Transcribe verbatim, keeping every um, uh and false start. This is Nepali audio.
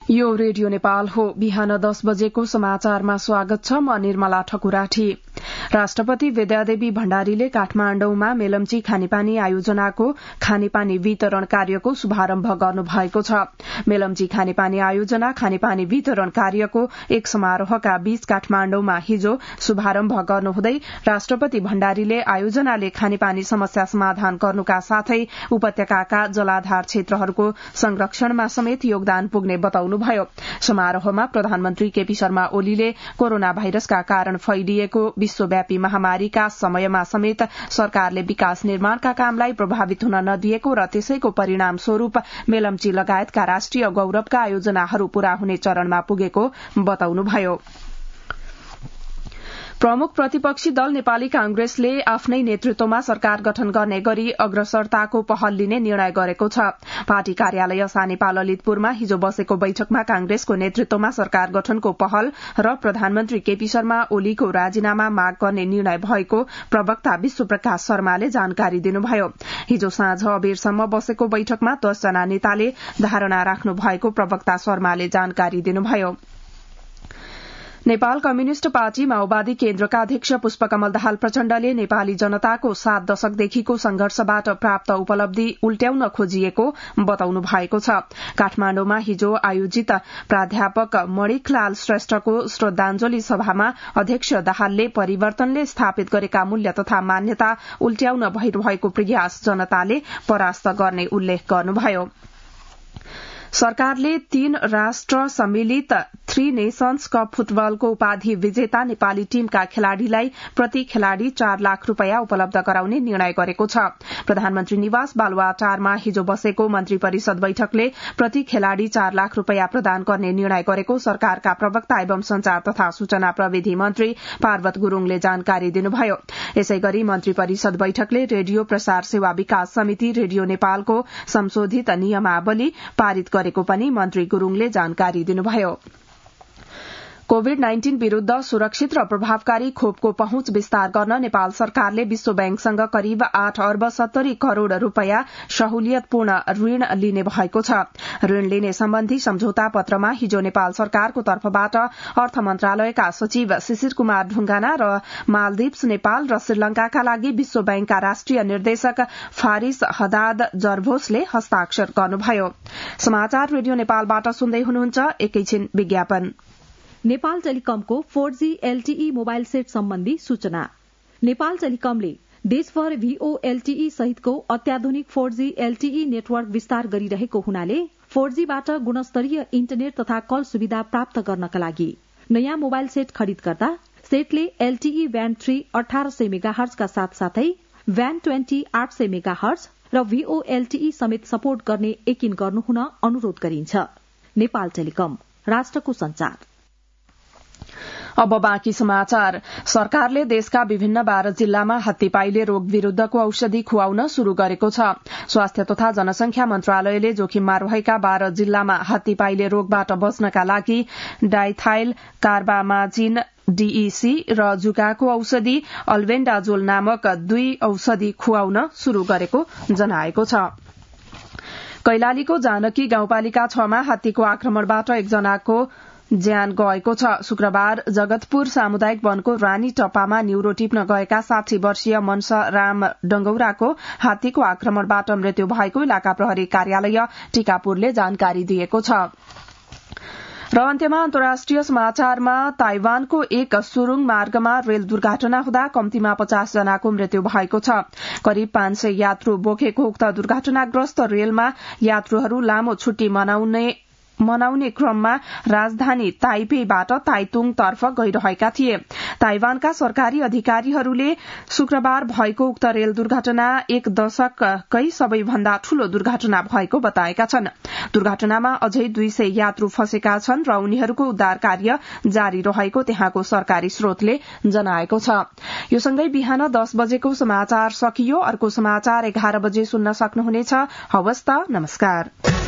यो रेडियो नेपाल हो। बिहान दस बजेको समाचारमा स्वागत छ। म निर्मला ठकुराठी। राष्ट्रपति विद्यादेवी भण्डारीले काठमाण्डुमा मेलम्ची खानेपानी आयोजनाको खानेपानी वितरण कार्यको शुभारम्भ गर्नुभएको छ। मेलम्ची खानेपानी आयोजना खानेपानी वितरण कार्यको एक समारोहका बीच काठमाण्डुमा हिजो शुभारम्भ गर्नुहुँदै राष्ट्रपति भण्डारीले आयोजनाले खानेपानी समस्या समाधान गर्नुका साथै उपत्यकाका जलाधार क्षेत्रहरूको संरक्षणमा समेत योगदान पुग्ने बताउनु भयो। समारोहमा प्रधानमन्त्री केपी शर्मा ओलीले कोरोना भाइरसका कारण फैलिएको विश्वव्यापी महामारीका समयमा समेत सरकारले विकास निर्माणका कामलाई प्रभावित हुन नदिएको र त्यसैको परिणाम स्वरूप मेलम्ची लगायतका राष्ट्रिय गौरवका आयोजनाहरू पूरा हुने चरणमा पुगेको बताउनुभयो। प्रमुख प्रतिपक्षी दल नेपाली कांग्रेसले आफ्नै नेतृत्वमा सरकार गठन गर्ने गरी अग्रसरताको पहल लिने निर्णय गरेको छ। पार्टी कार्यालय सानेपा ललितपुरमा हिजो बसेको बैठकमा कांग्रेसको नेतृत्वमा सरकार गठनको पहल र प्रधानमन्त्री केपी शर्मा ओलीको राजीनामा माग गर्ने निर्णय भएको प्रवक्ता विश्वप्रकाश शर्माले जानकारी दिनुभयो। हिजो साँझ अबेरसम्म बसेको बैठकमा दसजना नेताले धारणा राख्नु भएको प्रवक्ता शर्माले जानकारी दिनुभयो। नेपाल कम्युनिष्ट पार्टी माओवादी केन्द्रका अध्यक्ष पुष्पकमल दाहाल प्रचण्डले नेपाली जनताको सात दशकदेखिको संघर्षबाट प्राप्त उपलब्धि उल्ट्याउन खोजिएको बताउनु भएको छ। काठमाण्डुमा हिजो आयोजित प्राध्यापक मणिकलाल श्रेष्ठको श्रद्धाञ्जली सभामा अध्यक्ष दाहालले परिवर्तनले स्थापित गरेका मूल्य तथा मान्यता उल्ट्याउन भइरहेको प्रयास जनताले परास्त गर्ने उल्लेख गर्नुभयो। सरकारले तीन राष्ट्र सम्मिलित थ्री नेशन्स कप फुटबलको उपाधि विजेता नेपाली टीमका खेलाड़ीलाई प्रति खेलाड़ी चार लाख रूपियाँ उपलब्ध गराउने निर्णय गरेको छ। प्रधानमन्त्री निवास बालुवाटारमा हिजो बसेको मन्त्री परिषद बैठकले प्रति खेलाड़ी चार लाख रूपियाँ प्रदान गर्ने निर्णय गरेको सरकारका प्रवक्ता एवं संचार तथा सूचना प्रविधि मन्त्री पार्वत गुरूङले जानकारी दिनुभयो। यसै गरी मन्त्री परिषद बैठकले रेडियो प्रसार सेवा विकास समिति रेडियो नेपालको संशोधित नियमावली पारित गरेको पनि मन्त्री गुरूङले जानकारी दिनुभयो। कोविड नाइन्टीन विरूद्ध सुरक्षित र प्रभावकारी खोपको पहुँच विस्तार गर्न नेपाल सरकारले विश्व बैंकसँग करिब आठ अर्ब सत्तरी करोड़ रूपियाँ सहुलियतपूर्ण ऋण लिने भएको छ। ऋण लिने सम्बन्धी सम्झौता पत्रमा हिजो नेपाल सरकारको तर्फबाट अर्थ मन्त्रालयका सचिव शिशिर कुमार ढुंगाना र मालदिप्स नेपाल र श्रीलंकाका लागि विश्व बैंकका राष्ट्रिय निर्देशक फारिस हदाद जर्भोसले हस्ताक्षर गर्नुभयो। समाचार रेडियो नेपालबाट सुन्दै हुनुहुन्छ। एकैछिन विज्ञापन। नेपाल टेलिकमको four G LTE mobile set सम्बन्धी सूचना। नेपाल टेलिकमले देशभर भीओएलटीई सहितको अत्याधुनिक फोर जी एलटीई नेटवर्क विस्तार गरिरहेको हुनाले फोर जी बाट गुणस्तरीय इन्टरनेट तथा कल सुविधा प्राप्त गर्नका लागि नयाँ मोबाइल सेट खरिद गर्दा सेटले एलटीई ब्यान्ड थ्री अठार सय मेगाहर्जका साथसाथै ब्यान्ड ट्वेन्टी आठ सय मेगाहर्ज र भीओएलटीई समेत सपोर्ट गर्ने यकिन गर्नुहुन अनुरोध गरिन्छ। नेपाल टेलिकम, राष्ट्रको संचार। अब बाँकी समाचार। सरकारले देशका विभिन्न बाह्र जिल्लामा हात्तीपाइले रोग विरूद्धको औषधि खुवाउन शुरू गरेको छ। स्वास्थ्य तथा जनसंख्या मन्त्रालयले जोखिममा रहेका बाह्र जिल्लामा हात्तीपाइले रोगबाट बच्नका लागि डाइथाइल कार्बामाजिन डीईसी र जुकाको औषधि अल्बेन्डाजोल नामक दुई औषधि खुवाउन शुरू गरेको जनाएको छ। कैलालीको जानकी गाउँपालिका छमा हात्तीको आक्रमणबाट एकजनाको ज्यान गएको छ। शुक्रबार जगतपुर सामुदायिक वनको रानी टप्पामा न्यूरो टिप्न गएका साठी वर्षीय मनस राम डंगौराको हात्तीको आक्रमणबाट मृत्यु भएको इलाका प्रहरी कार्यालय टिकापुरले जानकारी दिएको छ। र अन्त्यमा अन्तर्राष्ट्रिय समाचारमा ताइवानको एक सुरुङ मार्गमा रेल दुर्घटना हुँदा कम्तीमा पचास जनाको मृत्यु भएको छ। करिब पाँच सय यात्रु बोकेको उक्त दुर्घटनाग्रस्त रेलमा यात्रुहरू लामो छुट्टी मनाउने मनाउने क्रममा राजधानी ताइपेबाट ताइतुङ तर्फ गइरहेका थिए। ताइवानका सरकारी अधिकारीहरूले शुक्रबार भएको उक्त रेल दुर्घटना एक दशककै सबैभन्दा ठूलो दुर्घटना भएको बताएका छन्। दुर्घटनामा अझै दुई सय यात्रु फँसेका छन् र उनीहरूको उद्धार कार्य जारी रहेको त्यहाँको सरकारी स्रोतले जनाएको छ। यो सँगै बिहान दस बजेको समाचार सकियो। अर्को समाचार एघार बजे सुन्न सक्नुहुनेछ। हवस् त, नमस्कार।